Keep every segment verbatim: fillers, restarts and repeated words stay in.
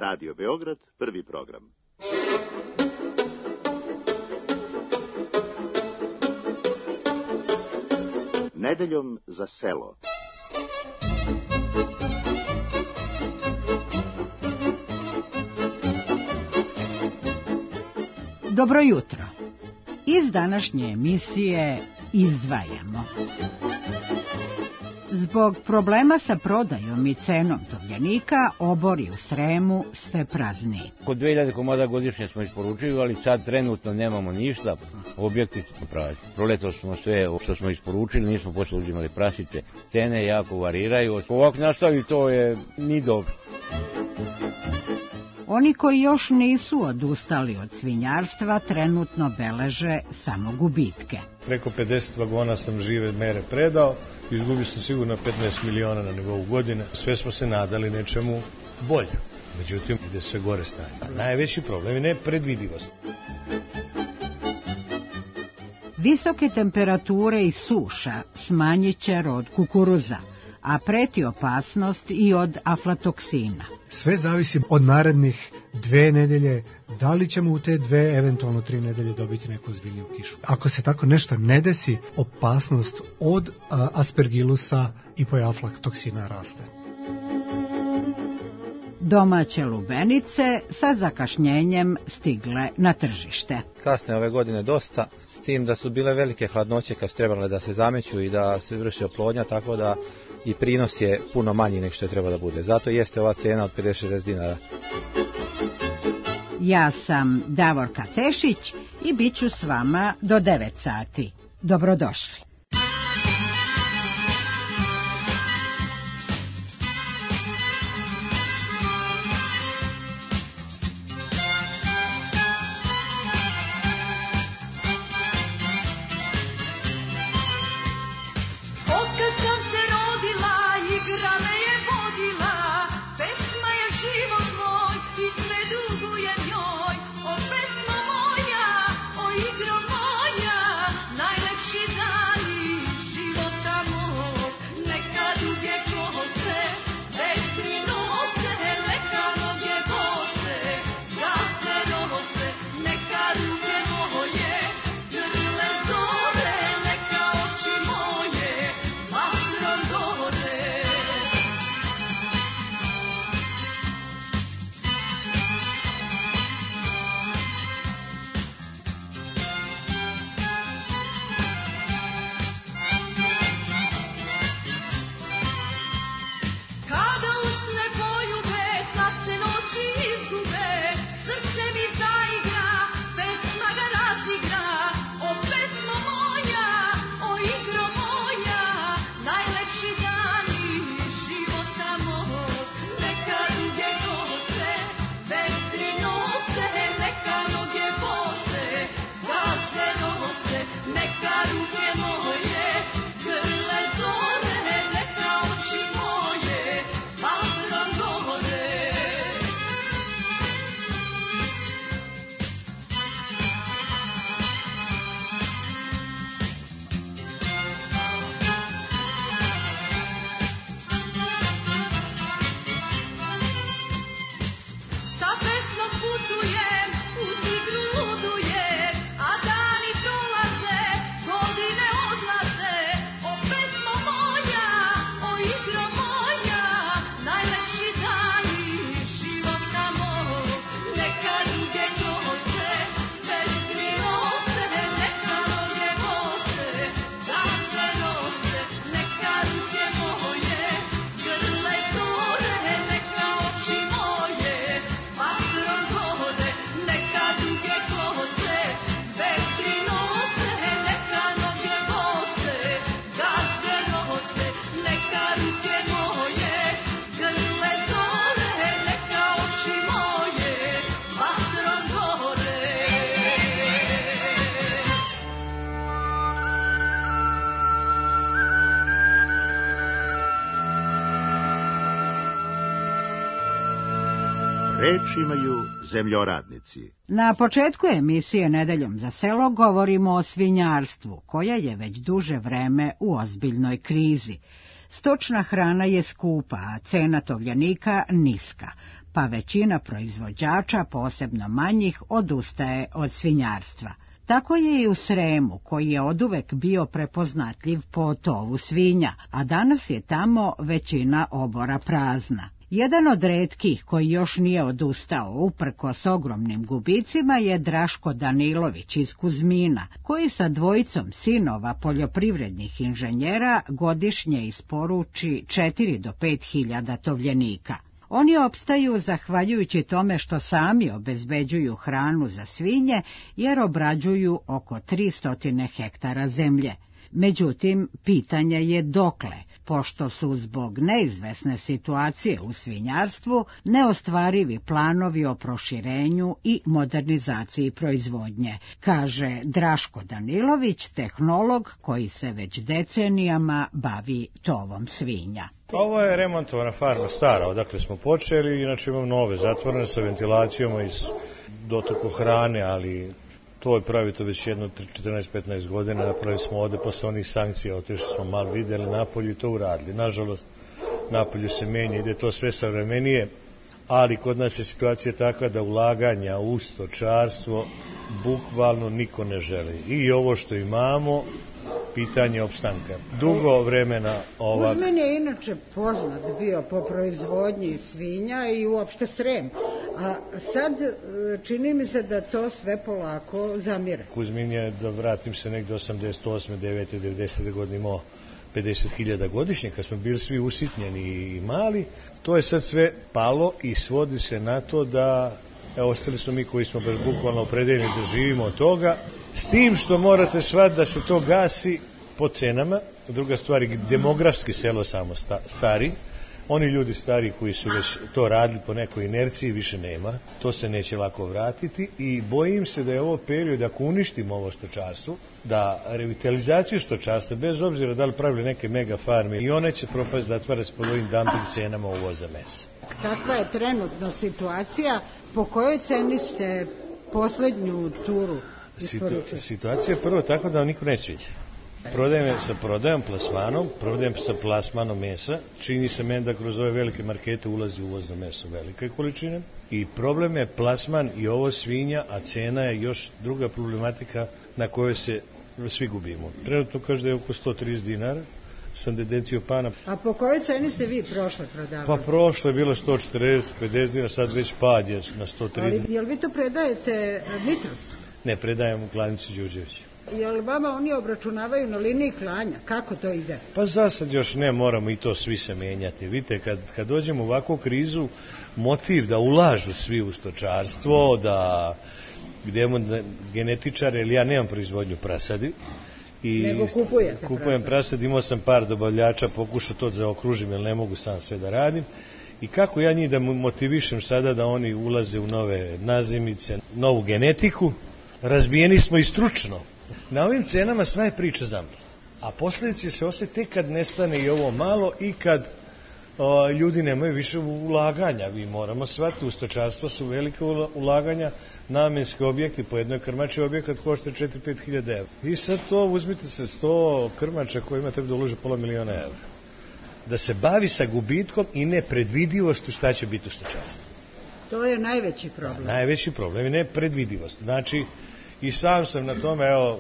Radio Beograd, prvi program. Nedeljom za selo. Dobro jutro. Iz današnje emisije izdvajamo. Zbog problema sa prodajom i cenom tovljenika, obori u Sremu sve prazniji. Kod dve hiljade komada godišnje smo isporučivali, sad trenutno nemamo ništa, objekti smo pravi. Proleto smo sve što smo isporučili, nismo počeli uzimali prasice, cene jako variraju. Ovako nastavi to je ni dobro. Oni koji još nisu odustali od svinjarstva trenutno beleže samo gubitke. Preko pedeset vagona sam žive mere predao, izgubio sam sigurno petnaest miliona na nivou godine. Sve smo se nadali nečemu bolje, međutim ide sve gore stanje. Najveći problem je nepredvidivost. Visoke temperature i suša smanjit će rod kukuruza, a preti opasnost i od aflatoksina. Sve zavisi od narednih dve nedelje, da li ćemo u te dve, eventualno tri nedelje dobiti neku ozbiljniju kišu. Ako se tako nešto ne desi, opasnost od a, aspergilusa i aflatoksina raste. Domaće lubenice sa zakašnjenjem stigle na tržište. Kasne ove godine dosta, s tim da su bile velike hladnoće kad su trebale da se zameću i da se vrši oplodnja, tako da i prinos je puno manji nego što je treba da bude. Zato jeste ova cena od pedeset šezdeset dinara. Ja sam Davorka Tešić i bit ću s vama do devet sati. Dobrodošli. Reč imaju zemljoradnici. Na početku emisije Nedeljom za selo govorimo o svinjarstvu, koja je već duže vreme u ozbiljnoj krizi. Stočna hrana je skupa, a cena tovljenika niska. pa većina proizvođača, posebno manjih, odustaje od svinjarstva. Tako je i u Sremu, koji je oduvek bio prepoznatljiv po tovu svinja, a danas je tamo većina obora prazna. Jedan od retkih koji još nije odustao uprkos ogromnim gubicima je Draško Danilović iz Kuzmina, koji sa dvojicom sinova poljoprivrednih inženjera godišnje isporuči četiri do pet hiljada tovljenika. Oni opstaju zahvaljujući tome što sami obezbeđuju hranu za svinje, jer obrađuju oko tristo hektara zemlje. Međutim, pitanje je dokle, pošto su zbog neizvesne situacije u svinjarstvu neostvarivi planovi o proširenju i modernizaciji proizvodnje, kaže Draško Danilović, tehnolog koji se već decenijama bavi tovom svinja. Ovo je remontovana farma stara, odakle smo počeli, inače imam nove zatvorene sa ventilacijama i dotoku hrane, ali to je pravito već jedno četrnaest petnaest godina, napravili smo ovde posle onih sankcija, otišli smo malo videli napolju i to uradili. Nažalost, napolju se menja, ide to sve savremenije, ali kod nas je situacija takva da ulaganja u stočarstvo bukvalno niko ne želi. I ovo što imamo, pitanje opstanka. Dugo vremena ovak... Kuzmin je inače poznat bio po proizvodnji svinja i uopšte Srem. A sad čini mi se da to sve polako zamire. Kuzmin je, da vratim se negde osamdeset osme, devete, devedesete godine imao pedeset hiljada godišnje, kad smo bili svi usitnjeni i mali. To je sad sve palo i svodi se na to da, evo, ostali smo mi koji smo baš bukvalno opredeljeni da živimo od toga. S tim što morate shvatiti da se to gasi po cenama. Druga stvar je demografski selo samo stari. Oni ljudi stari koji su već to radili po nekoj inerciji više nema. To se neće lako vratiti i bojim se da je ovo period, ako uništimo ovo stočarstvo, da revitalizaciju stočarstva, bez obzira da li pravili neke mega farme, i one će propast zatvara se pod ovim dumping cenama uvoza mesa. Kakva je trenutno situacija? Po kojoj ceni ste poslednju turu isporučili? Situacija je prvo tako da vam niko ne sviđa. Prodajem sa prodajom plasmanom, prodajem sa plasmanom mesa, čini se meni da kroz ove velike markete ulazi uvozno meso velike količine i problem je plasman i ovo svinja, a cena je još druga problematika na kojoj se svi gubimo. Trenutno kaže da je oko sto trideset dinara, sam tendencijio pana. A po kojoj ceni ste vi prošle prodavali? Pa prošle je bilo sto četrdeset pedeset dinara, sad već pad je na sto trideset. Ali jel vi to predajete Mitrosu? Ne, predajem u klanici Đurđević. Jel vama oni obračunavaju na liniji klanja? Kako to ide? Pa za sad još ne, moramo i to svi se menjati. Vidite, kad, kad dođemo u ovakvu krizu, motiv da ulažu svi u stočarstvo, da gdje imamo genetičare, ili ja nemam proizvodnju prasadi. I nego kupujete kupujem prasad. prasad, imao sam par dobavljača, pokušao to zaokružim, jer ne mogu sam sve da radim. I kako ja njih da motivišem sada da oni ulaze u nove nazimice, novu genetiku, razbijeni smo i stručno. Na ovim cenama sva je priča zamrla, a posljedice se osjeti tek kad nestane i ovo malo i kad o, ljudi nemaju više ulaganja. Vi moramo shvatiti, u stočarstvo su velike ulaganja, namenski objekti, po jednoj krmači objekat košta četiri do pet hiljada evra. I sad to uzmite se sto krmača kojima treba da ulože pola miliona evra. Da se bavi sa gubitkom i nepredvidivošću šta će biti u stočarstvu. To je najveći problem. Da, najveći problem je nepredvidivost. Znači, i sam sam na tome, evo,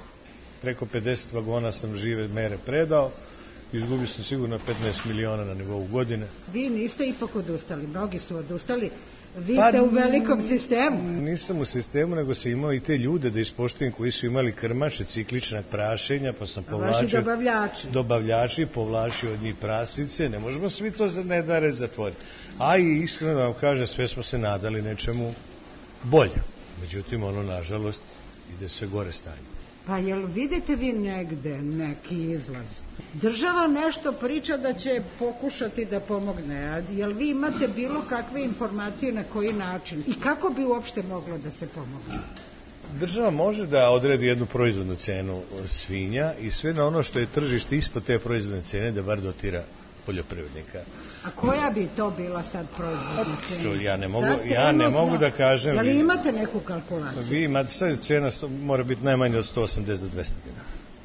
preko pedeset vagona sam žive mere predao, izgubio sam sigurno petnaest miliona na nivou godine. Vi niste ipak odustali, mnogi su odustali, vi pa, ste u velikom sistemu. Nisam u sistemu, nego sam imao i te ljude da ispoštujem koji su imali krmače cikličnog prašenja, pa sam povlačio... Vaši dobavljači. Dobavljači, povlačio od njih prasice, ne možemo svi to za nedare zatvoriti. A i iskreno da vam kažem, sve smo se nadali nečemu bolje. Međutim, ono, nažalost, ide sve gore stanje. Pa jel vidite vi negde neki izlaz? Država nešto priča da će pokušati da pomogne, a jel vi imate bilo kakve informacije na koji način? I kako bi uopšte moglo da se pomogne? Država može da odredi jednu proizvodnu cenu svinja i sve na ono što je tržište ispod te proizvodne cene da bar dotira poljoprivrednika. A koja bi to bila sad proizvodna cena? Ja ne mogu, ja ne mogu da kažem. Ali imate neku kalkulaciju? Vi imate sad cena, mora biti najmanje od sto osamdeset do dvesta dinara.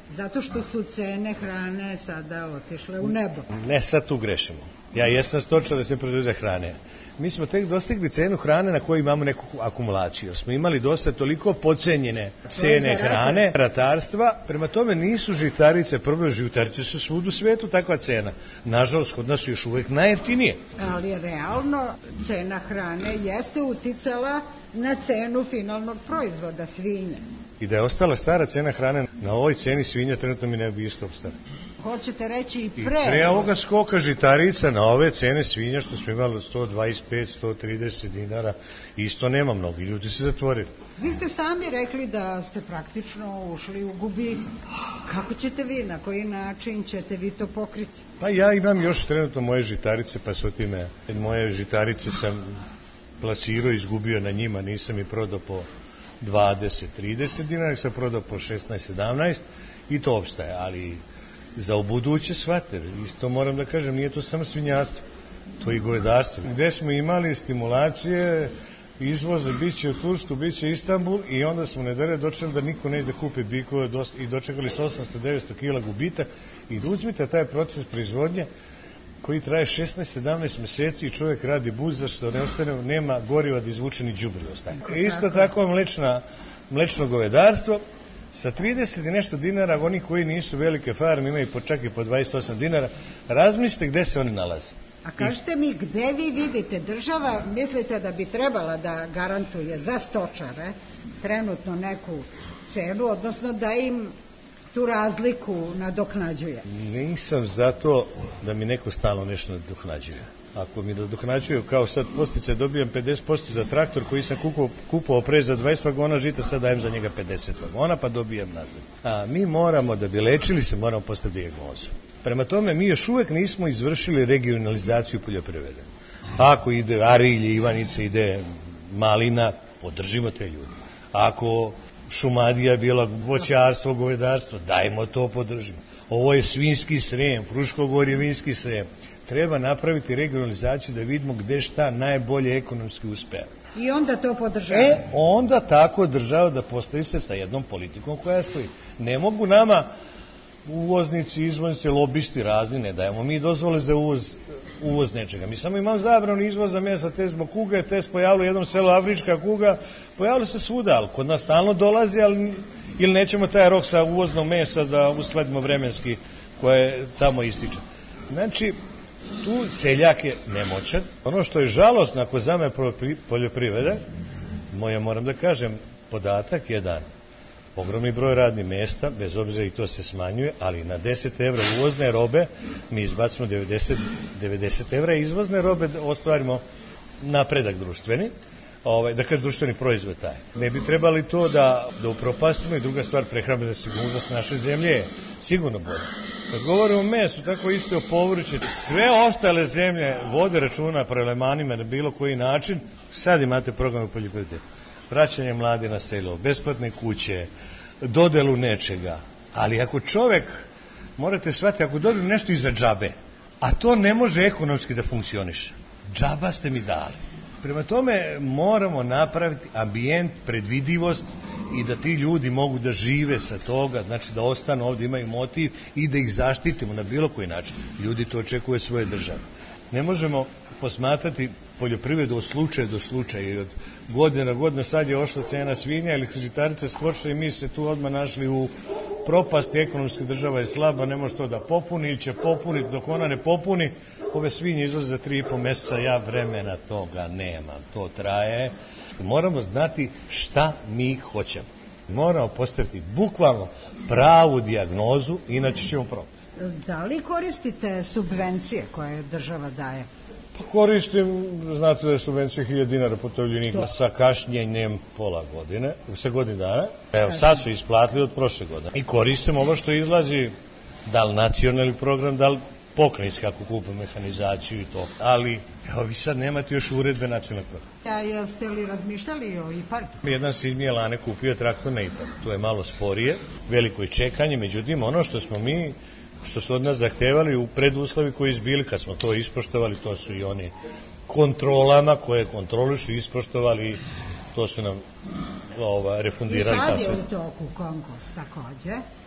Zato što su cene hrane sada otišle u nebo. Ne, sad tu grešimo. Ja jesam stočar da se proizvode hrane. Mi smo tek dostigli cenu hrane na kojoj imamo neku akumulaciju. Smo imali dosta toliko podcenjene cene hrane, ratarstva. Prema tome nisu žitarice, prvo žitarice su svud u svetu takva cena. Nažalost, kod nas su još uvek najjeftinije. Ali realno cena hrane jeste uticala na cenu finalnog proizvoda, svinja. I da je ostala stara cena hrane, na ovoj ceni svinja trenutno mi ne bi isto opstala. Hoćete reći i pre? I pre ovoga skoka žitarica na ove cene svinja što smo imali sto dvadeset pet do sto trideset dinara, isto nema, mnogi ljudi se zatvorili. Vi ste sami rekli da ste praktično ušli u gubitak. Kako ćete vi, na koji način ćete vi to pokriti? Pa ja imam još trenutno moje žitarice, pa su time moje žitarice sam plasirao, izgubio na njima, nisam i prodao po dvadeset trideset dinara, nek sam prodao po šesnaest sedamnaest i to opstaje, ali za ubuduće shvate, isto moram da kažem, nije to samo svinjarstvo, to i govedarstvo. Gde smo imali stimulacije, izvoze, bit će u Tursku, bit će Istanbul i onda smo nedere dočeli da niko neće da kupi bikove i dočekali s osamsto do devetsto kila gubitak i da uzmite taj proces proizvodnje koji traje šesnaest sedamnaest meseci i čovjek radi buz zašto ne ostane, nema goriva da izvuče ni đubrivo ostane. Isto tako mlečna, mlečno govedarstvo sa trideset i nešto dinara, oni koji nisu velike farme imaju po čak i po dvadeset osam dinara, razmislite gde se oni nalaze. A kažete mi, gde vi vidite, država mislite da bi trebala da garantuje za stočare trenutno neku cenu, odnosno da im tu razliku nadoknađuje? Nisam zato da mi neko stalno nešto nadoknađuje. Ako mi nadoknađuju, kao sad postice, dobijem pedeset posto za traktor koji sam kupovao pre za dvadeset vagona žita, sad dajem za njega pedeset vagona, pa dobijem nazad. A mi moramo, da bi lečili se, moramo postaviti dijagnozu. Prema tome, mi još uvek nismo izvršili regionalizaciju poljoprivrede. Ako ide Arilje, Ivanica, ide Malina, podržimo te ljudi. Ako Šumadija bila voćarstvo, govedarstvo, dajmo to, podržimo. Ovo je Svinjski Srem, Fruško gorje, Vinski Srem. Treba napraviti regionalizaciju da vidimo gde šta najbolje ekonomski uspeva. I onda to podržava? E, onda tako država da postavi se sa jednom politikom koja stoji. Ne mogu nama uvoznici, izvoznici, lobisti razni, ne dajemo mi dozvole za uvoz, uvoz nečega. Mi samo imamo zabranu izvoza mesa, te zbog kuge, te se pojavilo u jednom selu afrička kuga, pojavilo se svuda, ali kod nas stalno dolazi, ali ili nećemo taj rok sa uvoznog mesa da usledimo vremenski koje tamo ističe. Znači, tu seljak je nemoćan. Ono što je žalostno ako zame poljoprivrede, moja moram da kažem, podatak je da ogromni broj radnih mesta, bez obzira i to se smanjuje, ali na deset evra uvozne robe mi izbacimo devedeset, devedeset evra izvozne robe da ostvarimo napredak društveni, ovaj, da kaže društveni proizvod taj. Ne bi trebali to da, da upropastimo i druga stvar, prehrambena sigurnost naše zemlje je sigurno bolje. Kad govorimo o mesu, tako isto o povrću, sve ostale zemlje vode računa prelemanima na bilo koji način. Sad imate program u poljoprivredi. Vraćanje mladi na selo, besplatne kuće, dodelu nečega. Ali ako čovek, morate shvatiti, ako dobiju nešto iza džabe, a to ne može ekonomski da funkcioniše, džaba ste mi dali. Prema tome moramo napraviti ambijent, predvidivost i da ti ljudi mogu da žive sa toga, znači da ostanu ovdje, imaju motiv i da ih zaštitimo na bilo koji način. Ljudi to očekuje svoje države. Ne možemo posmatrati poljoprivredu od slučaja do slučaja i od godine na godine. Sad je ošla cena svinja ili žitarice skočila i mi se tu odmah našli u propasti, ekonomska država je slaba, ne može to da popuni ili će popuniti, dok ona ne popuni, ove svinje izlaze za tri i po meseca, ja vremena toga nemam, to traje. Moramo znati šta mi hoćemo. Moramo postaviti bukvalno pravu dijagnozu, inače ćemo propasti. Da li koristite subvencije koje država daje? Pa koristim, znate da je subvencija hiljadu dinara po tovljenika sa kašnjenjem pola godine, sa godin dana. Evo, sad su isplatili od prošle godine. I koristim ovo što izlazi, da li nacionalni program, da li pokrajinski ako kupe mehanizaciju i to. Ali, evo, vi sad nemate još uredbe nacionalnog programa. A jeste li razmišljali o IPARD? Jedan sin mi je lane kupio traktor na IPARD. To je malo sporije, veliko je čekanje, međutim, ono što smo mi što su od nas zahtevali u preduslovi koji izbili, kad smo to ispoštovali, to su i oni kontrolama koje kontrolišu ispoštovali, to su nam ova, refundirali. I sad je u toku konkurs takođe.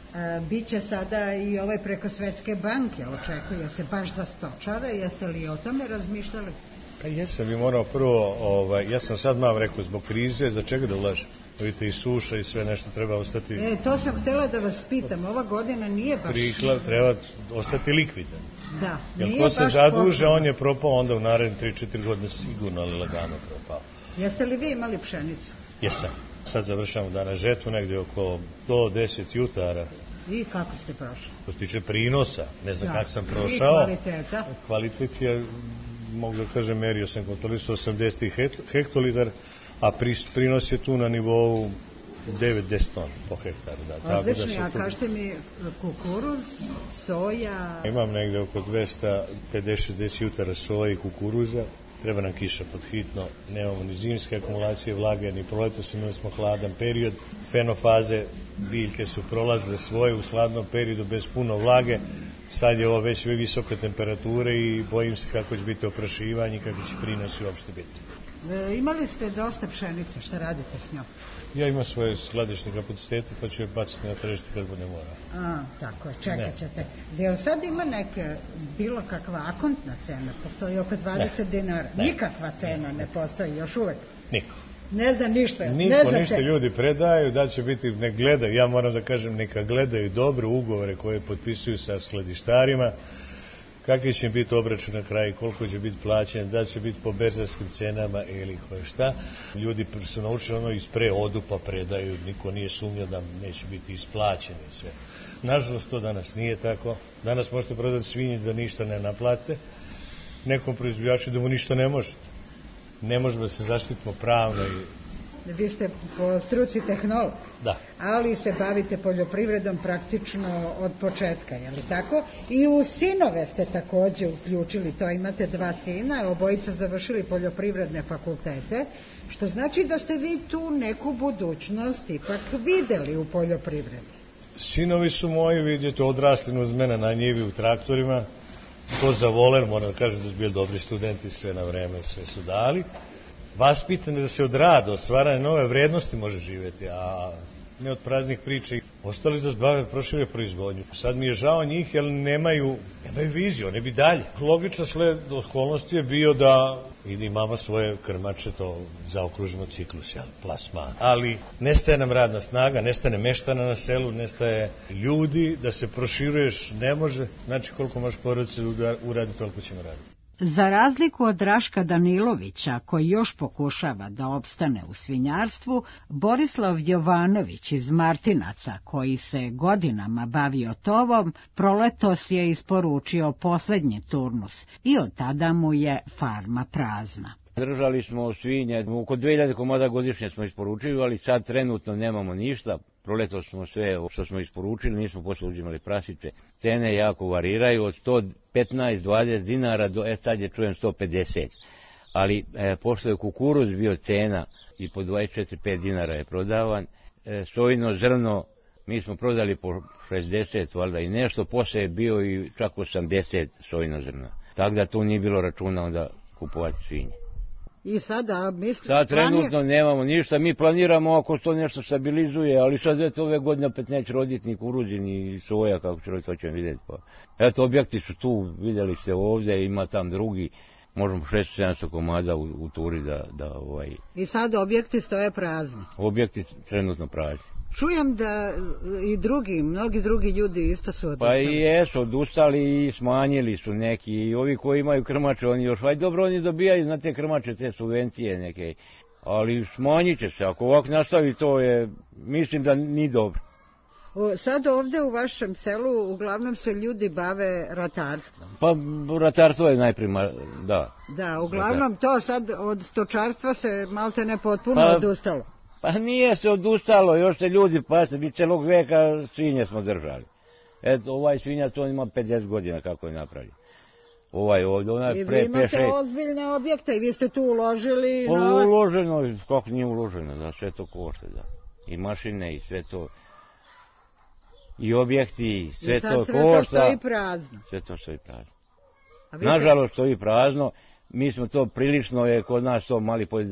E, Biće sada i ovaj preko Svetske banke, očekuje se baš za stočare, jeste li o tome razmišljali? Pa jesam, bi morao prvo, ovaj, ja sam sad vam rekao, zbog krize, za čega da ulažem? Vidite, i suša i sve nešto treba ostati... E, to sam htjela da vas pitam, ova godina nije baš... Priklav, treba ostati likvidan. Da, jer nije ko se baš zaduže, potrebno. on je propao onda u naredne tri četiri godine sigurno, ali lagano propao. Jeste li vi imali pšenicu? Jesam. Sad završamo danas žetvu, negdje oko do deset jutara. I kako ste prošli? Što se tiče prinosa, ne znam Da. kako sam I prošao. kvaliteta? Kvalitet je, mogu da kažem, merio sam kontrolisao osamdeset hektolitar, a prinos je tu na nivou devet do deset tona po hektaru. Da, tako da Odlični, se a tu... kažete mi kukuruz, soja... Imam negde oko dvesta pedeset do šezdeset jutara soje i kukuruza. Treba nam kiša pod hitno, nemamo ni zimske akumulacije vlage, ni proletos, imali smo hladan period, fenofaze, biljke su prolazile svoje u hladnom periodu bez puno vlage, sad je ovo već visoke temperature i bojim se kako će biti oprašivanje i kako će prinos uopšte biti. E, imali ste dosta pšenice, šta radite s njom? Ja imam svoje skladišne kapacitete pa ću je baciti na tržište kad bude mora. A, tako je, čekat ćete. Jel sad ima neka, bilo kakva akontna cena? Postoji oko dvadeset dinara. Ne. Nikakva cena ne postoji još uvek. Niko. Ne znam ništa. Niko, ne znam ništa se. ljudi predaju, da će biti, ne gledaju, ja moram da kažem, neka gledaju dobre ugovore koje potpisuju sa skladištarima, kakvi će biti obračun na kraju, koliko će biti plaćen, da će biti po berzarskim cenama ili koje šta. Ljudi su naučili ono iz pre odu pa predaju, niko nije sumnjao da neće biti isplaćeni i sve. Nažalost, to danas nije tako. Danas možete prodati svinji da ništa ne naplate, nekom proizvođaču da mu ništa ne možete. Ne možemo da se zaštitimo pravno i... Vi ste po struci tehnolog, Da. ali se bavite poljoprivredom praktično od početka, je li tako? I u sinove ste također uključili, to imate dva sina, obojica završili poljoprivredne fakultete, što znači da ste vi tu neku budućnost ipak videli u poljoprivredi. Sinovi su moji, vidite, odrasli uz mene na njivi u traktorima, to za voler, moram da kažem da su bili dobri studenti, sve na vreme, sve su dali. Vaspitani da se od rada, od stvaranja nove vrednosti može živjeti, a ne od praznih priča. Ostali da se bave prošire proizvodnju. Sad mi je žao njih, jer nemaju, nemaju viziju, ne bi dalje. Logična sled okolnosti je bio da i mama svoje krmače, to zaokružimo ciklus, jel, plasman. Ali nestaje nam radna snaga, nestane meštana na selu, nestaje ljudi, da se proširuješ ne može, znači koliko možeš porodice uraditi, toliko ćemo raditi. Za razliku od Raška Danilovića, koji još pokušava da opstane u svinjarstvu, Borislav Jovanović iz Martinaca, koji se godinama bavio tovom, proletos je isporučio posljednji turnus i od tada mu je farma prazna. Držali smo svinje, oko dve hiljade komada godišnje smo isporučili, ali sad trenutno nemamo ništa. Proleto smo sve što smo isporučili, nismo poslije uzimali prasice. Cene jako variraju od sto petnaest do dvadeset dinara do, e sad je čujem sto pedeset. Ali e, pošto je kukuruz bio cena i po dvadeset četiri do pet dinara je prodavan, e, sojino zrno mi smo prodali po šezdeset, valjda i nešto, poslije je bio i čak osamdeset sojino zrno. Tako da tu nije bilo računa onda kupovati svinje. I sada, mislim... Sad trenutno nemamo ništa, mi planiramo ako to nešto stabilizuje, ali sad eto ove godine opet neće roditi ni kuruzi, ni soja, kako će roditi, to ćemo vidjeti. Pa. Eto, objekti su tu, vidjeli ste ovdje, ima tam drugi, možemo šesto sedamsto komada u, u turi da... da ovaj... I sad objekti stoje prazni. Objekti trenutno prazni. Čujem da i drugi, mnogi drugi ljudi isto su odustali. Pa i jesu, odustali i smanjili su neki. I ovi koji imaju krmače, oni još, aj dobro, oni dobijaju na te krmače te subvencije neke. Ali smanjit će se, ako ovako nastavi to je, mislim da ni dobro. O, sad ovdje u vašem selu uglavnom se ljudi bave ratarstvom. Pa ratarstvo je najprima, da. Da, uglavnom to sad od stočarstva se malte ne potpuno pa, odustalo. Pa nije se odustalo, još se ljudi, pa se bi celog veka svinje smo držali. Eto, ovaj svinjac, on ima pedeset godina kako je napravljen. Ovaj ovdje, onaj pre, pre šest. I vi imate šest. ozbiljne objekte i vi ste tu uložili Pa novac. uloženo, kako nije uloženo, da sve to košta, da. I mašine, i sve to, i objekti, sve to košta. I sad sve to stoji prazno. Sve to stoji prazno. A vi Nažalost, stoji prazno. Mi smo to prilično je kod nas to mali uh,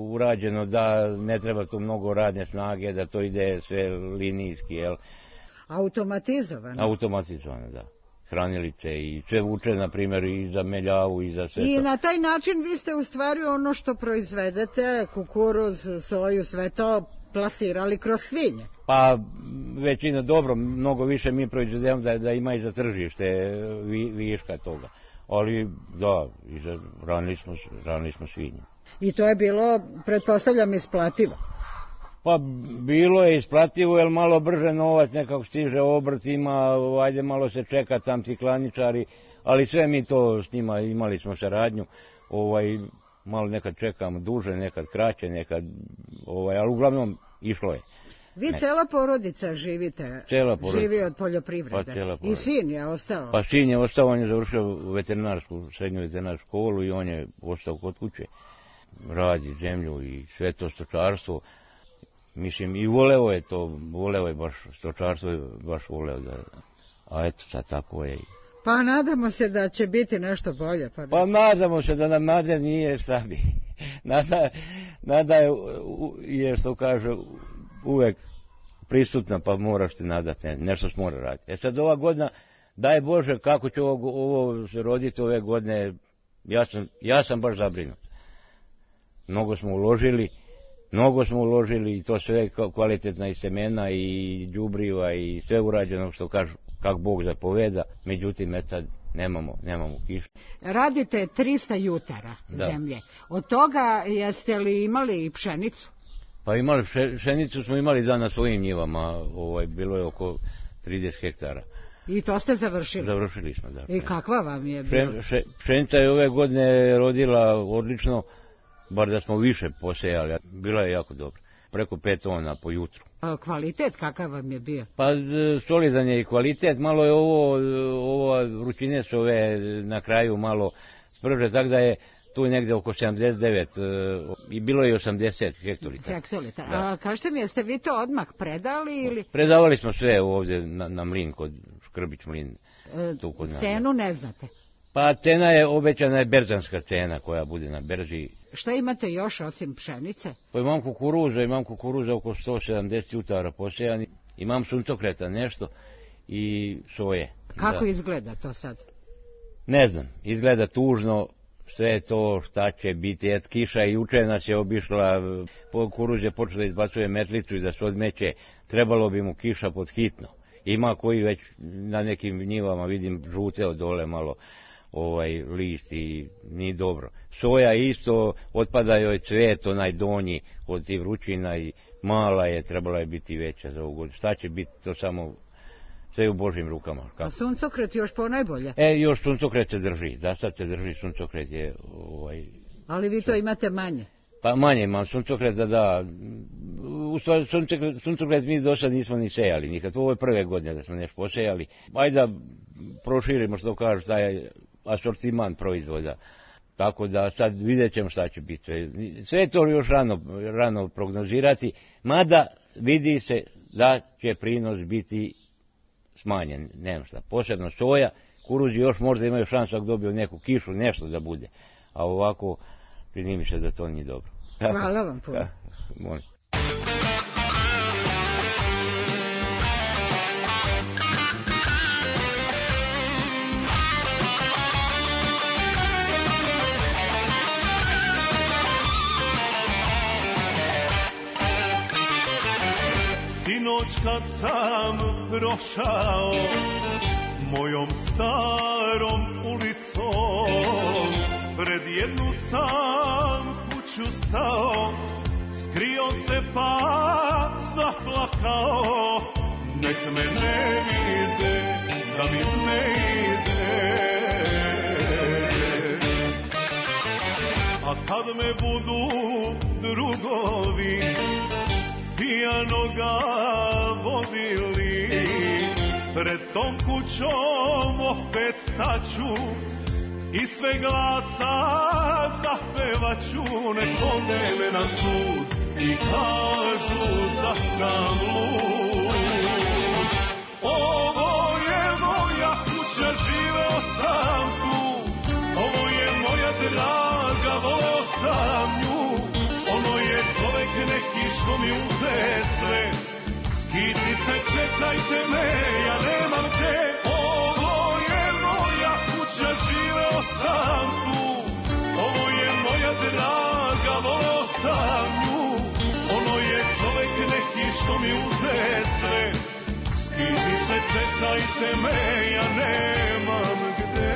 urađeno da ne treba tu mnogo radne snage, da to ide sve linijski, jel? Automatizovano? Automatizovano, da. Hranilice i sve vuče, na primjer, i za meljavu i za sve to. I na taj način vi ste u stvari ono što proizvedete, kukuruz, soju, sve to plasirali kroz svinje. Pa većina, dobro, mnogo više mi proizvedemo da, da ima i za tržište vi, viška toga. Ali da, i za, ranili, smo, ranili smo svinje. I to je bilo, pretpostavljam, isplativo? Pa bilo je isplativo, jer malo brže novac nekako stiže, obrt ima, ajde malo se čeka tam ti klaničari, ali sve mi to s njima imali smo saradnju, ovaj, malo nekad čekamo duže, nekad kraće, nekad, ovaj, ali uglavnom išlo je. Vi ne. Cela porodica živite, cela porodica. Živi od poljoprivrede. Pa, cela i sin je ostao? Pa sin je ostao, on je završio veterinarsku, srednju veterinarsku školu i on je ostao kod kuće. Radi zemlju i sve to stočarstvo. Mislim, i voleo je to, voleo je baš, stočarstvo je baš voleo da, a eto sad tako je. Pa nadamo se da će biti nešto bolje. Pa, pa nadamo se da nam nada nije šta bi. Nada, nada je, je, što kaže, uvek prisutna, pa moraš ti nadati, ne, nešto se mora raditi. E sad ova godina, daj Bože, kako će ovo, ovo se roditi ove godine, ja sam, ja sam baš zabrinut. Mnogo smo uložili, mnogo smo uložili i to sve kvalitetna i semena i đubriva i sve urađeno što kažu, kak Bog zapoveda, međutim, etad nemamo, nemamo kišu. Radite trista jutara da. Zemlje. Od toga jeste li imali i pšenicu? Pa imali pšenicu smo imali da na svojim njivama, ovaj, bilo je oko trideset hektara. I to ste završili? Završili smo, da. I kakva vam je bila? Pšenica je ove godine rodila odlično, bar da smo više posejali, bila je jako dobro. Preko pet tona po jutru. A kvalitet kakav vam je bio? Pa solidan je i kvalitet, malo je ovo, ovo vrućine su ove na kraju malo sprže, tako da je tu negde oko sedamdeset devet i bilo je osamdeset hektolitara. Hektolitara. A kažete mi, jeste vi to odmah predali ili? Predavali smo sve ovdje na, na mlin, kod Škrbić mlin. E, cenu ne znate? Pa cena je, obećana je berzanska cena koja bude na berži. Šta imate još osim pšenice? Pa imam kukuruza, imam kukuruza oko sto sedamdeset jutara posejani, imam suncokreta nešto i soje. Kako da. Izgleda to sad? Ne znam, izgleda tužno, sve to šta će biti, et kiša i juče nas je obišla, kukuruz je počeo da izbacuje metlicu i da se odmeće, trebalo bi mu kiša pod hitno. Ima koji već na nekim njivama vidim žute od dole malo, ovaj list i nije dobro. Soja isto, otpada joj cvet, onaj donji od tih vrućina i mala je, trebala je biti veća za ovu godinu. Šta će biti, to samo sve u Božim rukama. Kako? A suncokret još po najbolje? E, još suncokret se drži, da sad se drži, suncokret je ovaj... Ali vi to imate manje? Pa manje imam suncokret, da da, u stvari suncokret, suncokret mi do sad nismo ni sejali nikad, ovo je prve godine da smo nešto posejali. Ajde da proširimo, što kažu, taj asortiman proizvoda. Tako da sad vidjet ćemo šta će biti. Sve je to još rano, rano prognozirati, mada vidi se da će prinos biti smanjen, nema šta. Posebno soja, kuruzi još možda imaju šansu ako dobiju neku kišu, nešto da bude. A ovako, čini mi se da to nije dobro. Hvala vam puno. Molim. Sinoć kad sam prošao mojom starom ulicom, pred jednu sam kuću stao, skrio se pa zaplakao, nek me ne vide, da mi ne ide. A kad me budu drugovi pijanoga vodili, pred tom kućom opet staću i sve glasa zapevaću, nek ode me na sud i kažu da sam lud. Ovo je moja kuća, živeo sam tu, ovo je moja draga, voleo sam nju. Ono je čovek neki što mi uze sve, skitice čekajte me. sam nju, ono je čovek neki što mi uze sve. Skidite, čekajte me, ja nemam gde.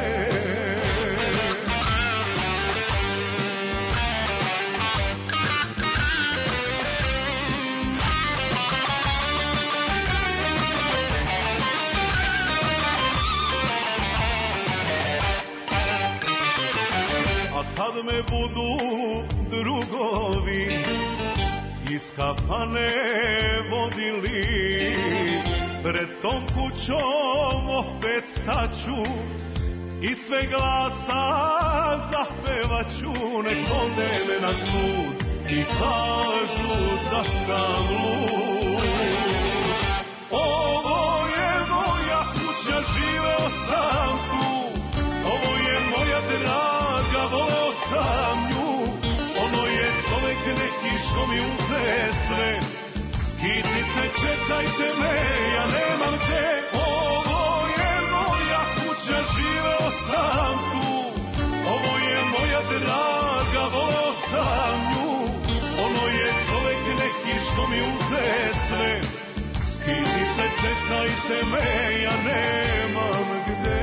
Kad me budu drugovi iz kafane vodili, pred tom kućom opet staću i sve glasa zapevaću. Nek vode me na sud i kažu da sam lud. Ovo je moja kuća, živeo sam tu, ovo je moja draga, voleo sam nju, ono je čovek neki što mi uze sve. Skidite, čekajte me, ja nemam gde. Ovo je moja kuća, živeo sam tu, ovo je moja draga, voleo sam nju, ono je čovek neki što mi uze sve. Skidite, čekajte me, ja nemam gde.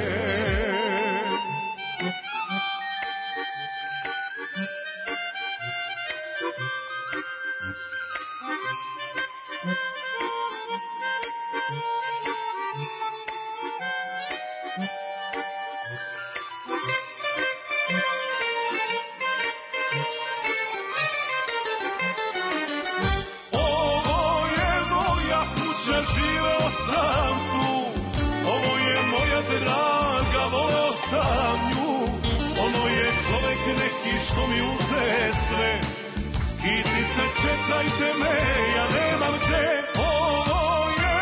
Što mi uze sve, skidite, čekajte me, ja nemam gde. Ovo je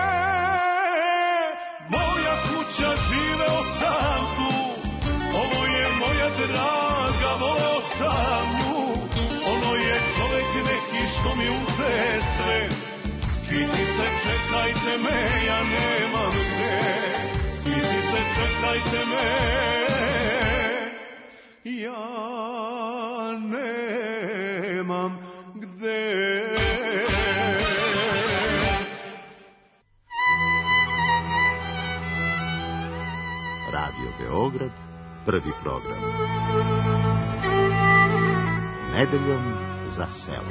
moja kuća, živeo sam tu, ovo je moja draga, voleo sam nju, ono je čovek neki što mi uze sve. Skidite, čekajte me, ja nemam gde. Skidite, čekajte me, ja nemam gde. Radio Beograd, prvi program. Nedeljom za selo.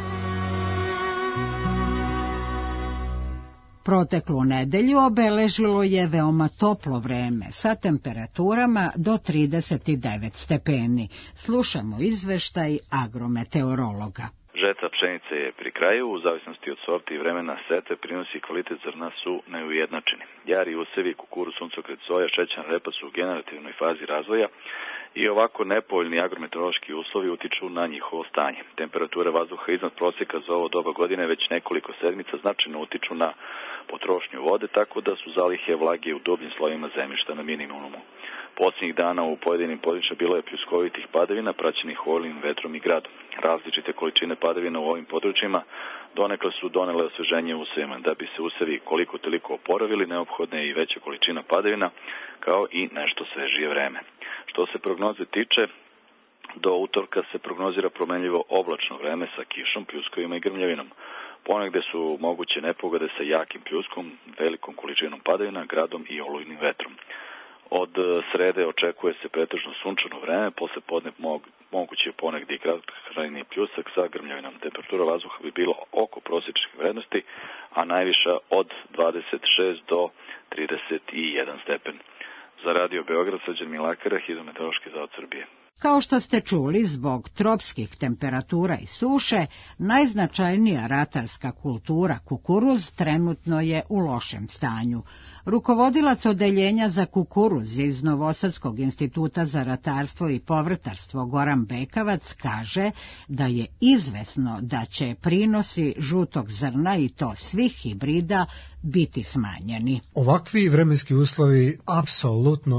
Proteklu nedelju obeležilo je veoma toplo vreme sa temperaturama do trideset devet stepeni. Slušamo izveštaj agrometeorologa. Žetva pšenice je pri kraju, u zavisnosti od sorti i vremena setve, prinos i kvalitet zrna su neujednačeni. Jari usevi, kukuruz, suncokret, soja, šećerna repa su u generativnoj fazi razvoja i ovako nepovoljni agrometeorološki uslovi utiču na njihovo stanje. Temperatura vazduha iznad prosjeka za ovo doba godine već nekoliko sedmica značajno utiču na potrošnju vode, tako da su zalihe vlage u dubljim slojima zemljišta na minimumu. Posljednjih dana u pojedinim područjima bilo je pljuskovitih padavina praćenih olujnim vetrom i gradom. Različite količine padavina u ovim područjima donekle su donele osveženje usevima. Da bi se usevi koliko toliko oporavili, neophodna je i veća količina padavina, kao i nešto svežije vreme. Što se prognoze tiče, do utorka se prognozira promenljivo oblačno vreme sa kišom, pljuskovima i grmljavinom. Ponegde su moguće nepogode sa jakim pljuskom, velikom količinom padavina, gradom i olujnim vetrom. Od srede očekuje se pretežno sunčano vreme, posle podne moguće je ponegde i kratkotrajni pljusak sa grmljavinom. Temperatura vazduha bi bila oko prosječnih vrednosti, a najviša od dvadeset šest do trideset jedan stepen. Za Radio Beograd, Srđan Milakara, Hidrometeorološki zavod Srbije. Kao što ste čuli, zbog tropskih temperatura i suše, najznačajnija ratarska kultura kukuruz trenutno je u lošem stanju. Rukovodilac odeljenja za kukuruz iz Novosadskog instituta za ratarstvo i povrtarstvo Goran Bekavac kaže da je izvesno da će prinosi žutog zrna i to svih hibrida biti smanjeni. Ovakvi vremenski uslovi apsolutno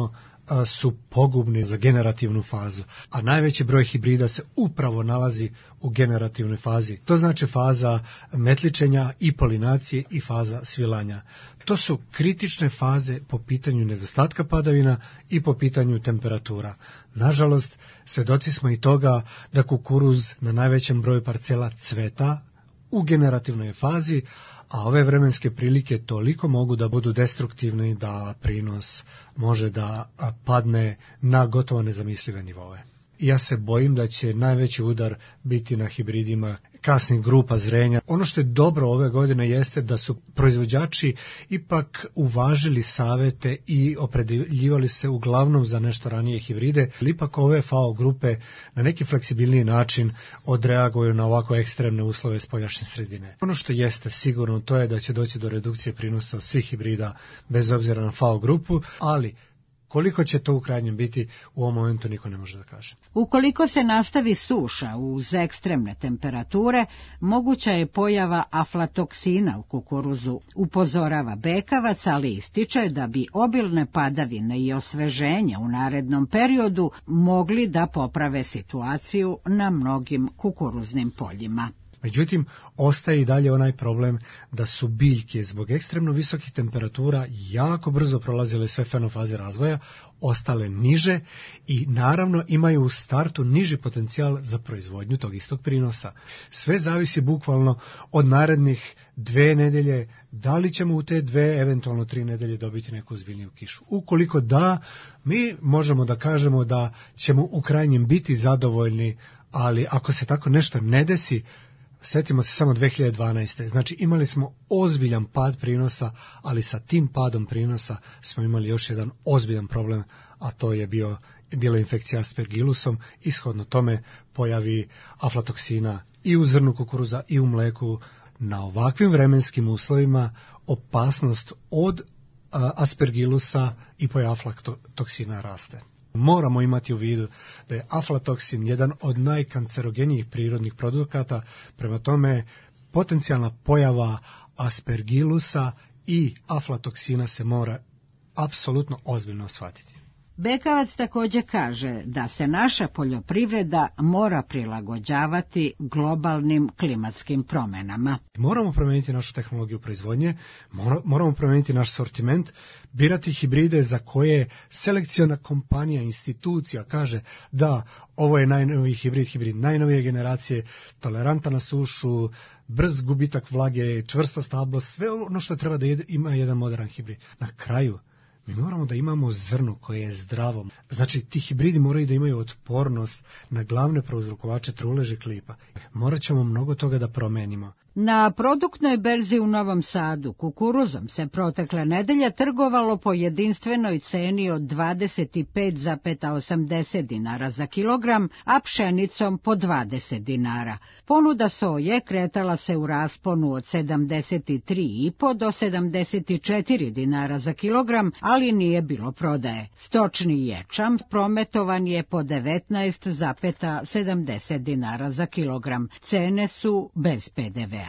su pogubni za generativnu fazu, a najveći broj hibrida se upravo nalazi u generativnoj fazi. To znači faza metličenja i polinacije i faza svilanja. To su kritične faze po pitanju nedostatka padavina i po pitanju temperatura. Nažalost, svedoci smo i toga da kukuruz na najvećem broju parcela cveta u generativnoj fazi, a ove vremenske prilike toliko mogu da budu destruktivne da prinos može da padne na gotovo nezamislive nivoe. Ja se bojim da će najveći udar biti na hibridima kasnih grupa zrenja. Ono što je dobro ove godine jeste da su proizvođači ipak uvažili savete i opredeljivali se uglavnom za nešto ranije hibride. Ipak ove F A O grupe na neki fleksibilniji način odreaguju na ovako ekstremne uslove spoljašnje sredine. Ono što jeste sigurno to je da će doći do redukcije prinosa svih hibrida bez obzira na F A O grupu, ali koliko će to u krajnjem biti, u ovom momentu niko ne može da kaže. Ukoliko se nastavi suša uz ekstremne temperature, moguća je pojava aflatoksina u kukuruzu, upozorava Bekavac, ali ističe da bi obilne padavine i osveženje u narednom periodu mogli da poprave situaciju na mnogim kukuruznim poljima. Međutim, ostaje i dalje onaj problem da su biljke zbog ekstremno visokih temperatura jako brzo prolazile sve fenofaze razvoja, ostale niže i naravno imaju u startu niži potencijal za proizvodnju tog istog prinosa. Sve zavisi bukvalno od narednih dve nedelje, da li ćemo u te dve, eventualno tri nedelje dobiti neku ozbiljniju kišu. Ukoliko da, mi možemo da kažemo da ćemo u krajnjem biti zadovoljni, ali ako se tako nešto ne desi, sjetimo se samo dve hiljade dvanaeste. Znači imali smo ozbiljan pad prinosa, ali sa tim padom prinosa smo imali još jedan ozbiljan problem, a to je bio, bila infekcija aspergilusom, ishodno tome pojavi aflatoksina i u zrnu kukuruza i u mleku. Na ovakvim vremenskim uslovima opasnost od a, aspergilusa i pojav aflatoksina raste. Moramo imati u vidu da je aflatoksin jedan od najkancerogenijih prirodnih produkata, prema tome potencijalna pojava aspergilusa i aflatoksina se mora apsolutno ozbiljno shvatiti. Bekavac također kaže da se naša poljoprivreda mora prilagođavati globalnim klimatskim promjenama. Moramo promijeniti našu tehnologiju proizvodnje, moramo promijeniti naš sortiment, birati hibride za koje selekciona kompanija, institucija kaže da ovo je najnoviji hibrid, hibrid najnovije generacije, tolerantan na sušu, brz gubitak vlage, čvrsto stablo, sve ono što treba da ima jedan modern hibrid. Na kraju mi moramo da imamo zrno koje je zdravo. Znači, ti hibridi moraju da imaju otpornost na glavne prouzrokovače truleži klipa. Morat ćemo mnogo toga da promenimo. Na produktnoj berzi u Novom Sadu kukuruzom se protekle nedelje trgovalo po jedinstvenoj ceni od dvadeset pet zarez osamdeset dinara za kilogram, a pšenicom po dvadeset dinara. Ponuda soje kretala se u rasponu od sedamdeset tri i po do sedamdeset četiri dinara za kilogram, ali nije bilo prodaje. Stočni ječam prometovan je po devetnaest zarez sedamdeset dinara za kilogram. Cene su bez pe de vea.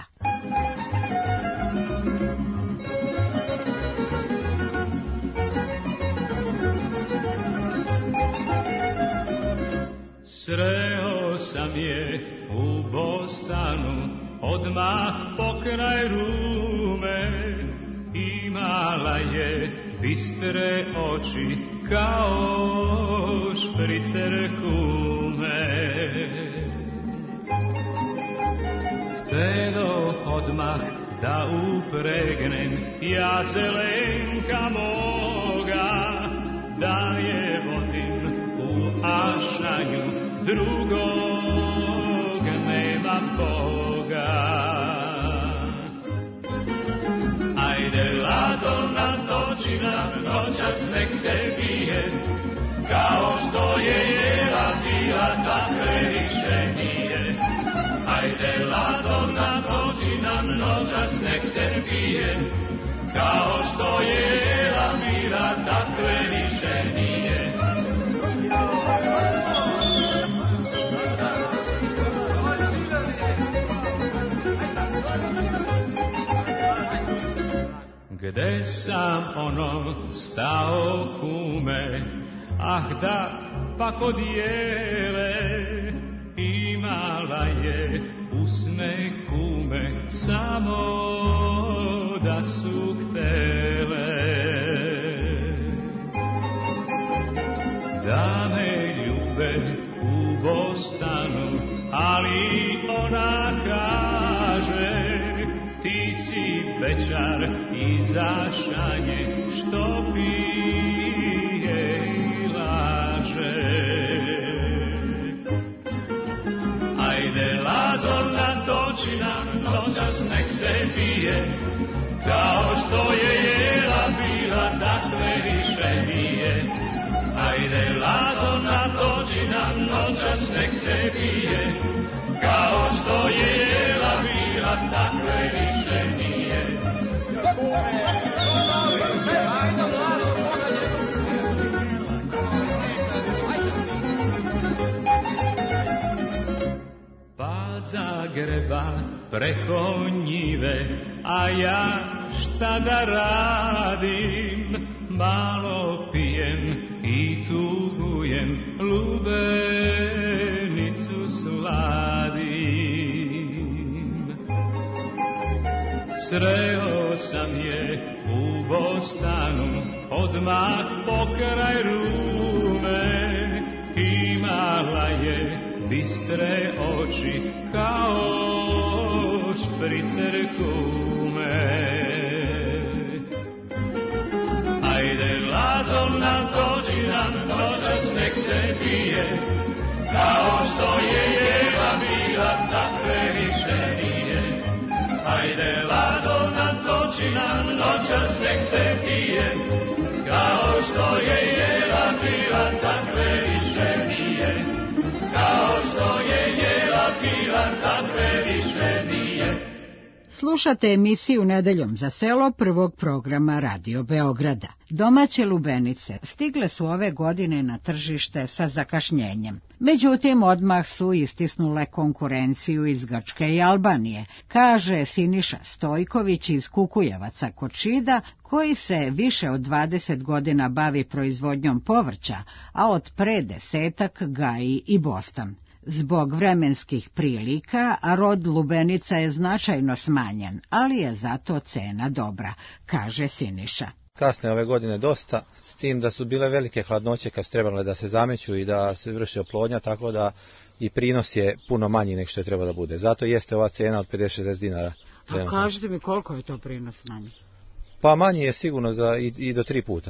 Sreo sam je u Bostanu, odmah pokraj rume, imala je bistre oči kao špricer kume. Htedo odmah da upregnem ja zelenka moga, da je vodim u ašanju, drugog nema Boga. Ajde Lazo nam dođi nam, noćas nek se bije, kao što je jela bila, takve više nije. Ajde Lazo nam dođi nam, noćas nek se bije, kao što je jela bila, takve više nije. Gde sam ono stao kume, ah da, pa kod jele imala je usne kume, samo da su htele da me ljube u Bostanu, ali ona kaže ti si bećar i zašanje što pije i laže. Ajde Lazona, dođi nam, noćas nek se bije, kao što je jela bila, dakle više nije. Ajde Lazona, dođi nam, noćas nek se bije, kao što je jela bila, dakle više nije. Pa zagreba preko njive, a ja šta da radim, malo pijem i tugujem, lubenicu sladim. Sreo sam je u Bostanu, odmah pokraj Rume, imala je bistre oči kao špricer kume. Ajde Lazona, dođi nam, noćas nek se bije, kao što je jela bila, dakle više nije. Ajde Lazona, dođi nam, noćas nek se bije, kao što je jela bila, dakle više nije. Kao što je jela bila, dakle više nije. Slušate emisiju Nedeljom za selo prvog programa Radio Beograda. Domaće lubenice stigle su ove godine na tržište sa zakašnjenjem. Međutim, odmah su istisnule konkurenciju iz Grčke i Albanije, kaže Siniša Stojković iz Kukujevaca kod Šida, koji se više od dvadeset godina bavi proizvodnjom povrća, a od pre desetak gaji i bostan. Zbog vremenskih prilika, rod lubenica je značajno smanjen, ali je zato cena dobra, kaže Siniša. Kasne ove godine dosta, s tim da su bile velike hladnoće kad su trebale da se zameću i da se vrši oplodnja, tako da i prinos je puno manji nego što je treba da bude. Zato jeste ova cena od pedeset šezdeset dinara. A kažete mi koliko je to prinos manji? Pa manji je sigurno za i, i do tri puta.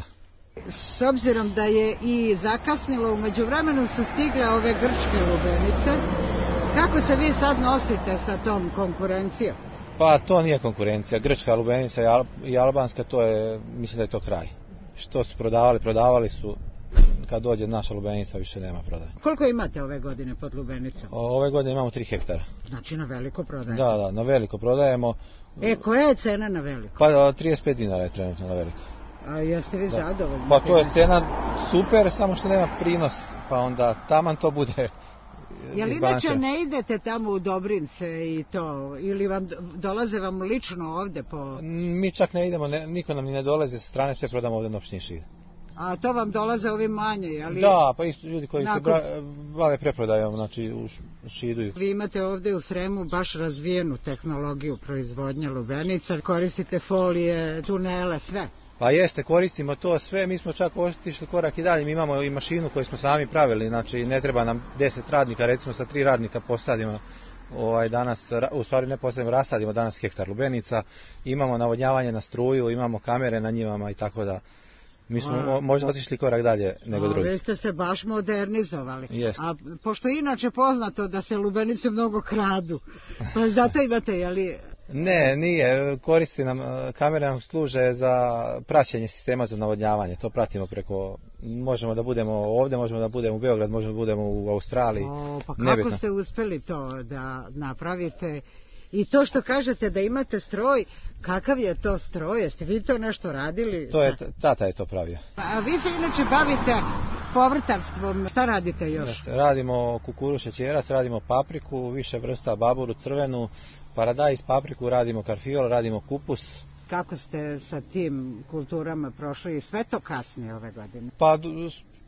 S obzirom da je i zakasnilo, u međuvremenu su stigle ove grčke lubenice, kako se vi sad nosite sa tom konkurencijom? Pa to nije konkurencija. Grčka lubenica i, al, i albanska, to je, mislim da je to kraj. Što su prodavali, prodavali su, kad dođe naša lubenica više nema prodaje. Koliko imate ove godine pod lubenicom? O, ove godine imamo tri hektara. Znači na veliko prodajemo? Da, da, na veliko prodajemo. E, koja je cena na veliko? Pa trideset pet dinara je trenutno na veliko. A jeste vi zadovoljni? Pa to je cena super, samo što nema prinos, pa onda taman to bude. Jel inače ne idete tamo u Dobrince i to, ili vam dolaze vam lično ovde po... Mi čak ne idemo, ne, niko nam ni ne dolaze sa strane, sve prodamo ovde na opštini Šid. A to vam dolaze ovi manje, ali... Da, pa isto ljudi koji Nakon... se bra, bave preprodajom, znači u Šidu. Vi imate ovde u Sremu baš razvijenu tehnologiju proizvodnje lubenica, koristite folije, tunele, sve. Pa jeste, koristimo to sve, mi smo čak otišli korak i dalje, mi imamo i mašinu koju smo sami pravili, znači ne treba nam deset radnika, recimo sa tri radnika posadimo, ovaj, danas, u stvari ne posadimo, rasadimo danas hektar lubenica, imamo navodnjavanje na struju, imamo kamere na njivama i tako da, mi smo a, možda otišli korak dalje nego a, drugi. Vi ste se baš modernizovali, Jest. A pošto je inače poznato da se lubenice mnogo kradu, pa zato imate, jeli... Ne, nije, koristi nam, kamere nam služe za praćenje sistema za navodnjavanje, to pratimo preko, možemo da budemo ovdje, možemo da budemo u Beograd, možemo da budemo u Australiji. O, pa kako nebitno. Ste uspeli to da napravite? I to što kažete da imate stroj, kakav je to stroj? Jeste vi to nešto radili? To je, tata je to pravio. A vi se inače bavite povrtarstvom, šta radite još? Radimo kukuruz šećerac, radimo papriku, više vrsta, baburu, crvenu, paradajz, papriku, radimo karfiol, radimo kupus. Kako ste sa tim kulturama prošli i sve to kasnije ove godine? Pa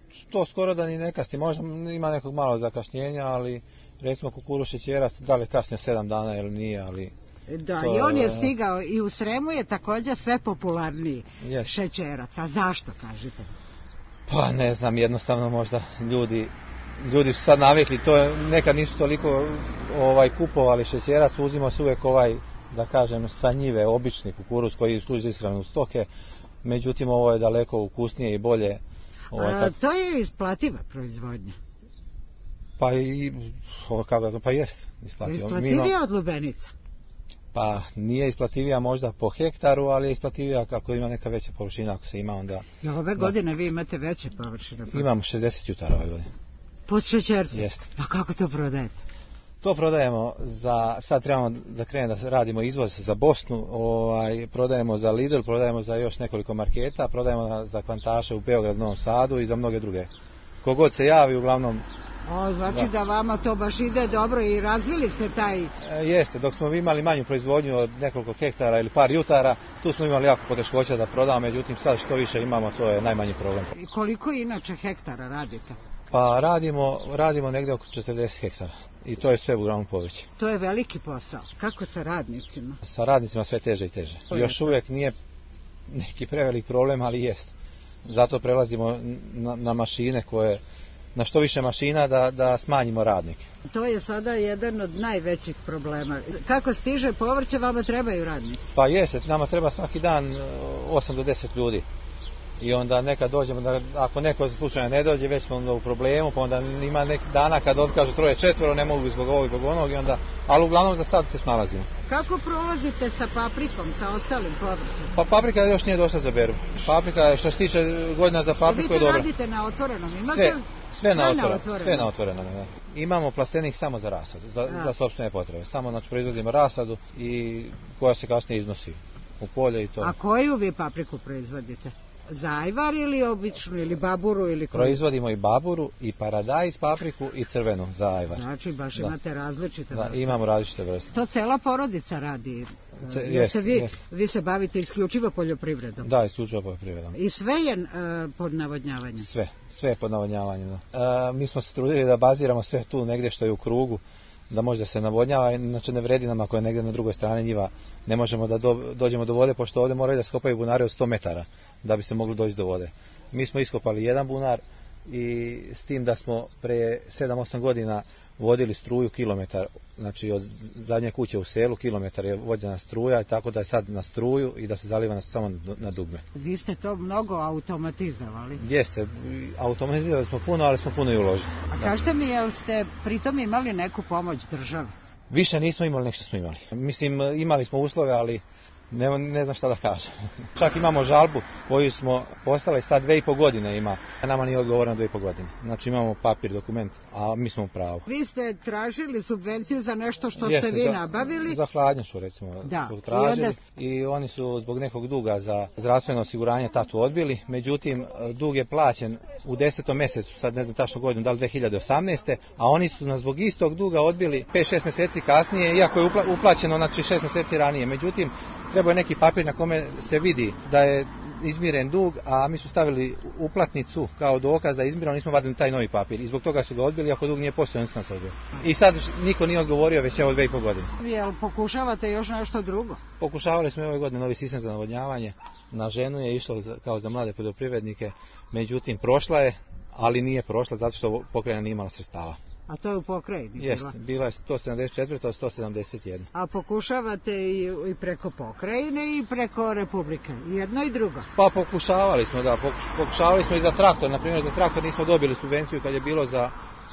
to skoro da ni ne kasni, možda ima nekog malo zakašnjenja, ali recimo kukuruz šećerac, da li kasnije sedam dana ili nije, ali... Da, to, i on je stigao i u Sremu je također sve popularniji yes. šećerac. A zašto, kažete? Pa ne znam, jednostavno možda ljudi, ljudi su sad navikli, to je, nekad nisu toliko ovaj, kupovali šećerac, uzima se uvijek ovaj, da kažem, sa njive, obični kukuruz koji služi za ishranu stoke, međutim ovo je daleko ukusnije i bolje. Ovaj, A, to je isplativa proizvodnja. Pa i, kako, pa jest isplativa. Isplativija od lubenica. Pa nije isplativija možda po hektaru, ali je isplativija ako ima neka veća površina, ako se ima onda... Ja, ove da. godine vi imate veće površine? Pa... Imamo šezdeset jutara ove godine. Pod šećercem? Jeste. A kako to prodajete? To prodajemo za, sad trebamo da krenemo da radimo izvoz za Bosnu, ovaj, prodajemo za Lidl, prodajemo za još nekoliko marketa, prodajemo za kvantaše u Beograd, Novom Sadu i za mnoge druge. Kogod se javi, uglavnom... O, znači da. da vama to baš ide dobro i razvili ste taj... E, jeste, dok smo imali manju proizvodnju od nekoliko hektara ili par jutara, tu smo imali jako poteškoća da prodamo, međutim sad što više imamo, to je najmanji problem. I koliko inače hektara radite? Pa radimo, radimo negdje oko četrdeset hektara i to je sve uglavnom povrće. To je veliki posao. Kako sa radnicima? Sa radnicima sve teže i teže. Još uvijek nije neki prevelik problem, ali jest. Zato prelazimo na, na mašine koje... na što više mašina da, da smanjimo radnike. To je sada jedan od najvećih problema. Kako stiže povrće, vama trebaju radnici? Pa jeste, nama treba svaki dan osam do deset ljudi. I onda nekad dođemo, da, ako neko slučajno ne dođe, već smo onda u problemu, pa onda ima nek dana kad otkažu troje četvoro, ne mogu zbog ovog i zbog onog, i onda, ali uglavnom za sad se snalazimo. Kako prolazite sa paprikom, sa ostalim povrćem? Pa paprika još nije došla za berbu. Paprika je, što se tiče godina za papriku, je dobra. Vi to radite na otvorenom, imate? Sve, sve, na, sve otvorenom, na otvorenom. Sve na otvorenom, da. Imamo plastenik samo za rasadu, za, za sopstvene potrebe. Samo znači proizvodimo rasadu i koja se kasnije iznosi u polje i to. A koju vi papriku proizvodite? Za ajvar ili običnu, ili baburu, ili koju? Proizvodimo i baburu, i paradajz papriku, i crvenu za ajvar. Znači baš da. Imate različite da, vrste. Imamo različite vrste. To cela porodica radi. Ce, Jer jest, se vi, jest. vi se bavite isključivo poljoprivredom. Da, isključivo poljoprivredom. I sve je uh, pod navodnjavanjem? Sve, sve je pod navodnjavanjem. Uh, mi smo se trudili da baziramo sve tu negdje što je u krugu, da može da se navodnjava, inače ne vredi nam ako je negdje na drugoj strani njiva. Ne možemo da do, dođemo do vode, pošto ovdje moraju da skopaju bunare od sto metara da bi se mogli doći do vode. Mi smo iskopali jedan bunar i s tim da smo pre sedam osam godina vodili struju kilometar, znači od zadnje kuće u selu kilometar je vođena struja, tako da je sad na struju i da se zaliva samo na dugme. Vi ste to mnogo automatizovali? Jeste, automatizovali smo puno, ali smo puno i uložili. A kažete mi, jel ste pritom imali neku pomoć države? Više nismo imali nek što smo imali. Mislim, imali smo uslove, ali ne, ne znam šta da kažem. Čak imamo žalbu koju smo poslali, sad dve i po godine ima. Nama nije odgovoreno dve i po godine. Znači imamo papir, dokument, a mi smo u pravu. Vi ste tražili subvenciju za nešto što Jeste, ste vi za, nabavili? Za hladnjaču, recimo, da. su tražili. I, onda... I oni su zbog nekog duga za zdravstveno osiguranje tatu odbili. Međutim, dug je plaćen u desetom mjesecu, sad ne znam tačno godinu, da li dve hiljade osamnaeste. A oni su nas zbog istog duga odbili pet šest mjeseci kasnije, iako je upla, uplaćeno znači šest mjeseci ranije. Međutim, treba je neki papir na kome se vidi da je izmiren dug, a mi smo stavili uplatnicu kao dokaz da je izmiren, nismo vadili taj novi papir i zbog toga su ga odbili, ako dug nije postojao, nismo se odbili. I sad niko nije odgovorio već evo dve i pol godine. Jel pokušavate još nešto drugo? Pokušavali smo ove godine novi sistem za navodnjavanje, na ženu je išlo kao za mlade poljoprivrednike, međutim prošla je, ali nije prošla zato što pokrajina nije imala sredstava. A to je u pokrajini? Jeste, bila je sto sedamdeset četiri od sto sedamdeset jedan. A pokušavate i, i preko pokrajine i preko Republike? Jedno i drugo? Pa pokušavali smo, da. Pokušavali smo i za traktor. Na primjer, za traktor nismo dobili subvenciju kad je bilo za,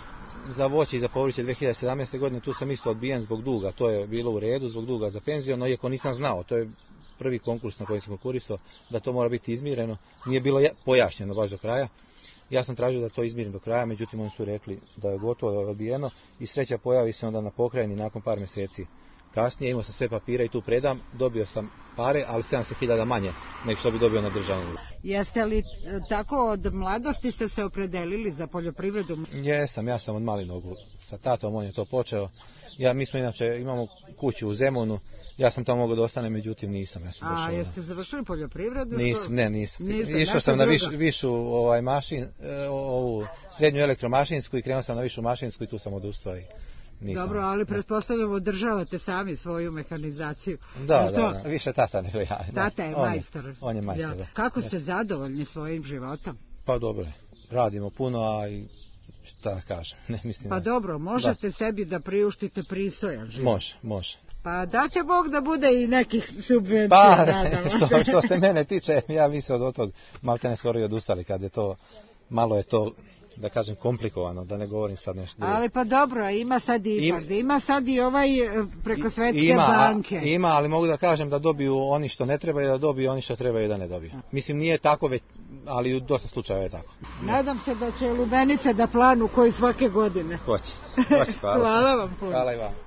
za voće i za povrće dve hiljade sedamnaeste. godine. Tu sam isto odbijen zbog duga. To je bilo u redu zbog duga za penziju, no iako nisam znao. To je prvi konkurs na kojem sam konkurisao, da to mora biti izmireno. Nije bilo pojašnjeno baš do kraja. Ja sam tražio da to izmirim do kraja, međutim oni su rekli da je gotovo, da je odbijeno i sreća pojavi se onda na pokrajini nakon par mjeseci. Kasnije imao sam sve papire i tu predam, dobio sam pare, ali sedamsto hiljada manje nego što bi dobio na državnom. Jeste li tako od mladosti ste se opredelili za poljoprivredu? Jesam, ja sam od malih nogu. Sa tatom on je to počeo. Ja, mi smo inače, imamo kuću u Zemunu Ja sam tamo mogao da ostane, međutim nisam. Ja sam A došao, jeste završili poljoprivredu? Nisam, ne, nisam. Niste, Išao sam na viš, višu ovaj, mašin, ovu srednju elektromašinsku i krenuo sam na višu mašinsku i tu sam odustao. Nisam. Dobro, ali pretpostavljamo održavate sami svoju mehanizaciju. Da, da, da, više tata nego ja. Tata je on majstor. Je, on je majstor, ja. Da. Kako ste zadovoljni svojim životom? Pa dobro, radimo puno, a i šta kažem, ne mislim. Pa da... dobro, možete da. sebi da priuštite pristojan život. Može, može. Pa da će Bog da bude i nekih subvencija. Pa, ne, što, što se mene tiče, ja mislim od tog malte ne skoro i odustali, kad je to, malo je to, da kažem, komplikovano, da ne govorim sad nešto. Ali pa dobro, ima sad i IPARD, Im, ima sad i ovaj preko Svetske ima, banke. Ima, ali mogu da kažem da dobiju oni što ne trebaju da dobiju, oni što trebaju da ne dobiju. Mislim, nije tako, već, ali u dosta slučajeva je tako. Nadam se da će lubenice da planu koji svake godine. Hoće, hoće, hvala. Hvala vam puno. Hvala i vam.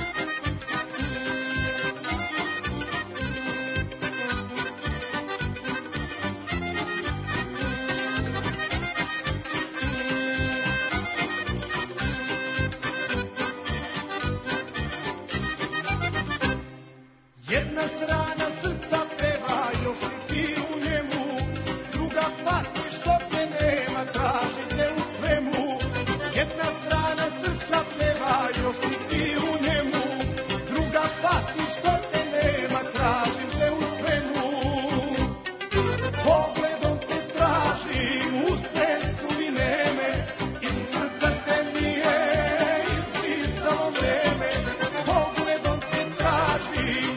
Jedna strana srca peva, još si ti u njemu, druga pati što te nema, traži te u svemu. Jedna strana srca peva, još si ti u njemu, druga pati što te nema, traži te u svemu. Pogledom te tražim, uste su mi neme, iz srca te nije izbrisalo vreme. Pogledom te tražim,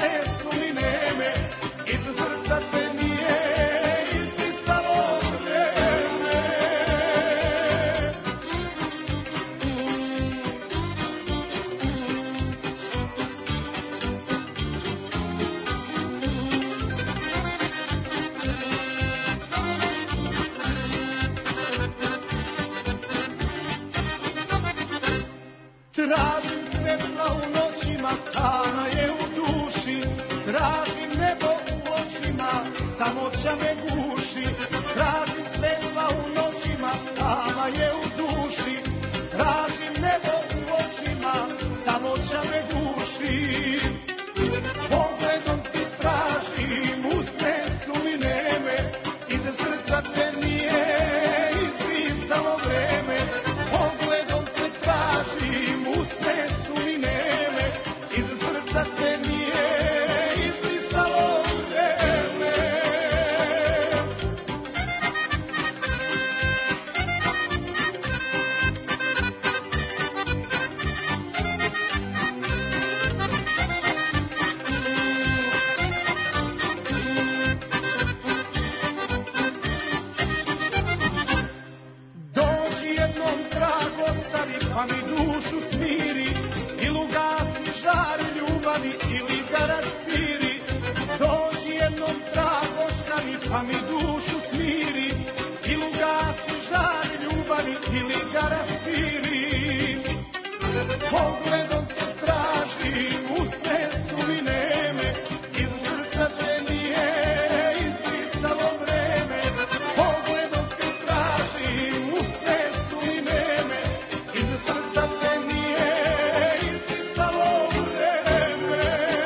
tražim svetla u noćima, tama je u duši, tražim nebo u očima, samoća me guši. Tražim svetla u noćima, tama je u duši, tražim nebo u očima, samoća me guši. Pogledom ti tražim, usne su mi neme, iza srca te nije izbrisalo vreme. Pogledom te tražim, usne su mi neme, iza srca te nije izbrisalo vreme. Dođi jednom trag ostavi, pa mi dušu smiri, ili ugasi žar ljubavi, ili ga raspiri. Dođi jednom trag ostavi, pa mi dušu smiri, ili ugasi žar ljubavi, ili ga raspiri. Pogledom te tražim, usne su mi neme, iz srca te nije izbrisalo vreme. Pogledom te tražim, usne su mi neme, iz srca te nije izbrisalo vreme.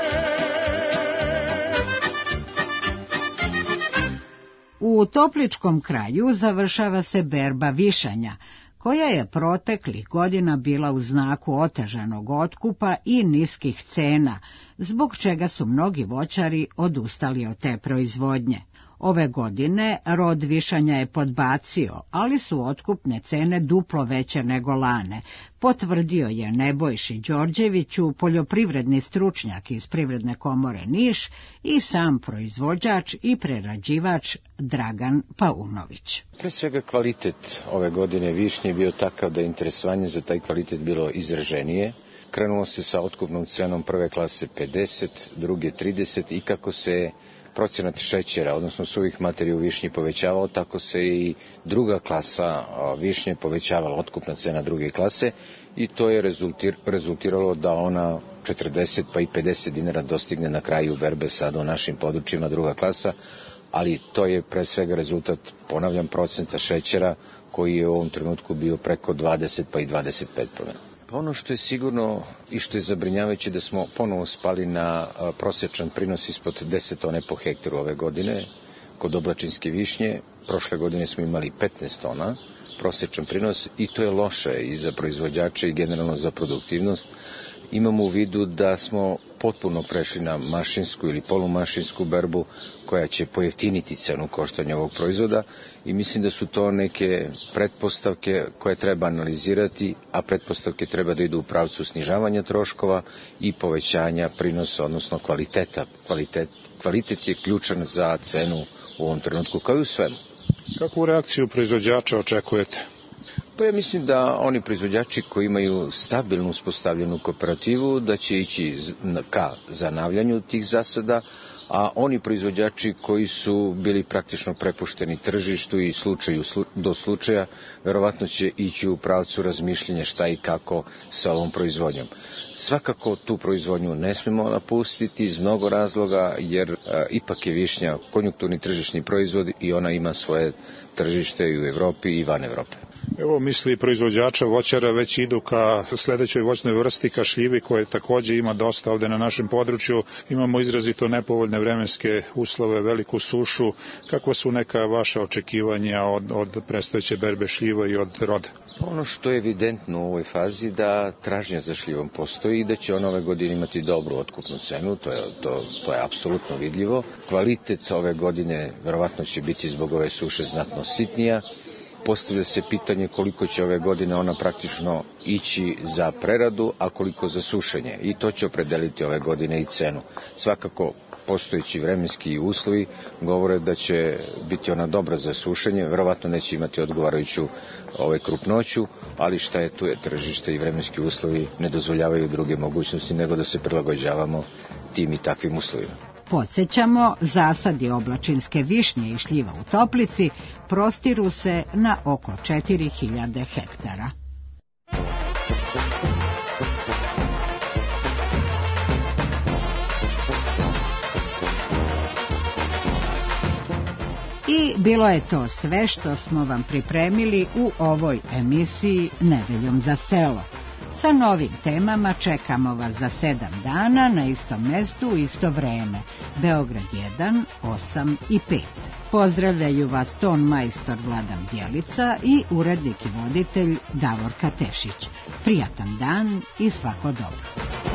U Topličkom kraju završava se berba višanja, koja je proteklih godina bila u znaku otežanog otkupa i niskih cena, zbog čega su mnogi voćari odustali od te proizvodnje. Ove godine rod višanja je podbacio, ali su otkupne cene duplo veće nego lane, potvrdio je Nebojši Đorđeviću, poljoprivredni stručnjak iz Privredne komore Niš i sam proizvođač i prerađivač Dragan Paunović. Pre svega kvalitet ove godine višnje je bio takav da je interesovanje za taj kvalitet bilo izraženije. Krenulo se sa otkupnom cenom prve klase pedeset, druge trideset i kako se procenat šećera, odnosno suvih materija u višnji povećavao, tako se i druga klasa višnje povećavala, otkupna cena druge klase, i to je rezultir, rezultiralo da ona četrdeset pa i pedeset dinara dostigne na kraju berbe sad u našim područjima druga klasa, ali to je pre svega rezultat, ponavljam, procenta šećera koji je u ovom trenutku bio preko dvadeset pa i dvadeset pet posto. Pa ono što je sigurno i što je zabrinjavajuće da smo ponovo spali na prosječan prinos ispod deset tone po hektaru ove godine kod oblačinske višnje. Prošle godine smo imali petnaest tona prosječan prinos i to je loše i za proizvođače i generalno za produktivnost. Imamo u vidu da smo potpuno prešli na mašinsku ili polumašinsku berbu koja će pojeftiniti cenu koštanja ovog proizvoda i mislim da su to neke pretpostavke koje treba analizirati, a pretpostavke treba da idu u pravcu snižavanja troškova i povećanja prinosa, odnosno kvaliteta. Kvalitet, kvalitet je ključan za cenu u ovom trenutku, kao i u svemu. Kakvu reakciju proizvođača očekujete? Pa ja mislim da oni proizvođači koji imaju stabilnu uspostavljenu kooperativu da će ići ka zanavljanju tih zasada, a oni proizvođači koji su bili praktično prepušteni tržištu i slučaju do slučaja, verovatno će ići u pravcu razmišljenja šta i kako sa ovom proizvodnjom. Svakako tu proizvodnju ne smemo napustiti iz mnogo razloga, jer a, ipak je višnja konjunkturni tržišni proizvod i ona ima svoje tržište i u Evropi i van Evrope. Evo misli proizvođača voćara već idu ka sledećoj voćnoj vrsti, ka šljivi, koje takođe ima dosta ovde na našem području. Imamo izrazito nepovoljne vremenske uslove, veliku sušu. Kakva su neka vaša očekivanja od, od predstojeće berbe šljiva i od roda? Ono što je evidentno u ovoj fazi da tražnja za šljivom postoji i da će ona ove godine imati dobru otkupnu cenu, to je, to, to je apsolutno vidljivo. Kvalitet ove godine verovatno će biti zbog ove suše znatno sitnija. Postavlja se pitanje koliko će ove godine ona praktično ići za preradu, a koliko za sušenje. I to će opredeliti ove godine i cenu. Svakako, postojeći vremenski uslovi govore da će biti ona dobra za sušenje, verovatno neće imati odgovarajuću ove krupnoću, ali šta je tu je tržište i vremenski uslovi ne dozvoljavaju druge mogućnosti nego da se prilagođavamo tim i takvim uslovima. Podsjećamo, zasadi oblačinske višnje i šljiva u Toplici prostiru se na oko četiri hiljade hektara. I bilo je to sve što smo vam pripremili u ovoj emisiji Nedeljom za selo. Sa novim temama čekamo vas za sedam dana na istom mestu u isto vreme. Beograd jedan, osam i pet. Pozdravljaju vas ton majstor Vladan Bjelica i urednik i voditelj Davorka Tešić. Prijatan dan i svako dobro.